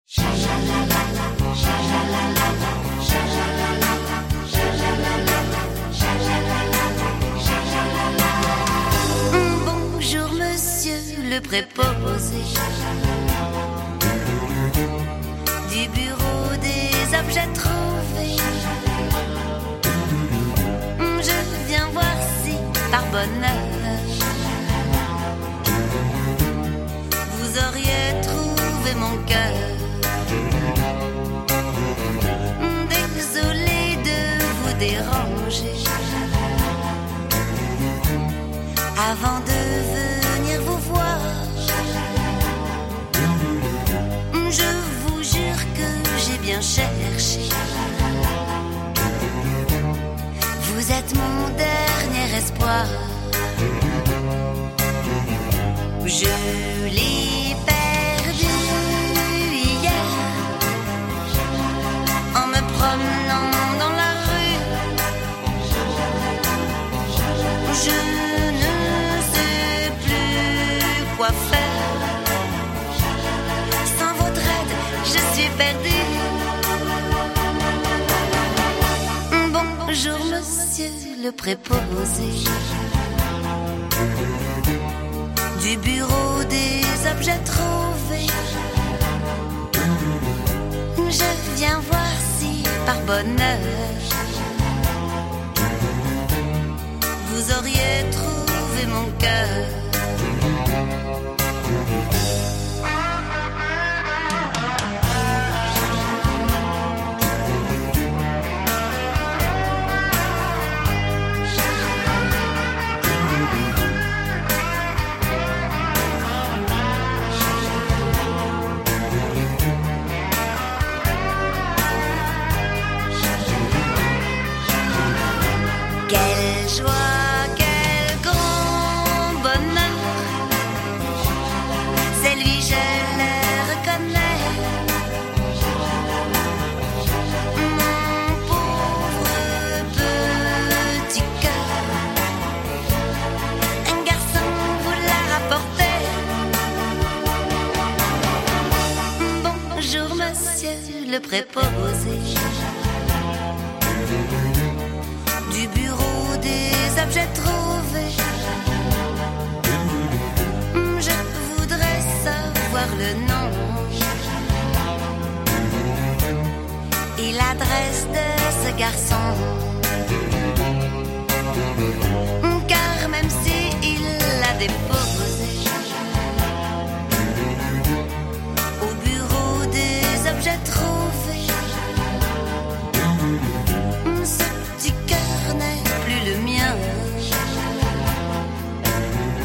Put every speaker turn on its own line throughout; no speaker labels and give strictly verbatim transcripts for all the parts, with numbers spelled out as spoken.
Bonjour monsieur le préposé du bureau des objets trouvés. Je viens voir si par bonheur vous auriez trouvé mon cœur. Désolé de vous déranger. Avant de venir vous voir, je vous jure que j'ai bien cherché. Vous êtes mon dernier espoir. Je l'ai perdu hier en me promenant dans la rue. Je ne sais plus quoi faire. Sans votre aide, je suis perdue. Bonjour monsieur le préposé du bureau des objets trouvés. Je viens voir si par bonheur vous auriez trouvé mon cœur. Quelle joie, quel grand bonheur. C'est lui, je le reconnais. Mon pauvre petit cœur. Un garçon vous l'a rapporté. Bonjour monsieur le préposé du bureau des objets trouvés. Je voudrais savoir le nom et l'adresse de ce garçon. Car même s'il l'a déposé au bureau des objets trouvés,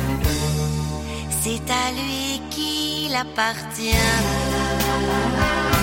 c'est à lui qu'il appartient.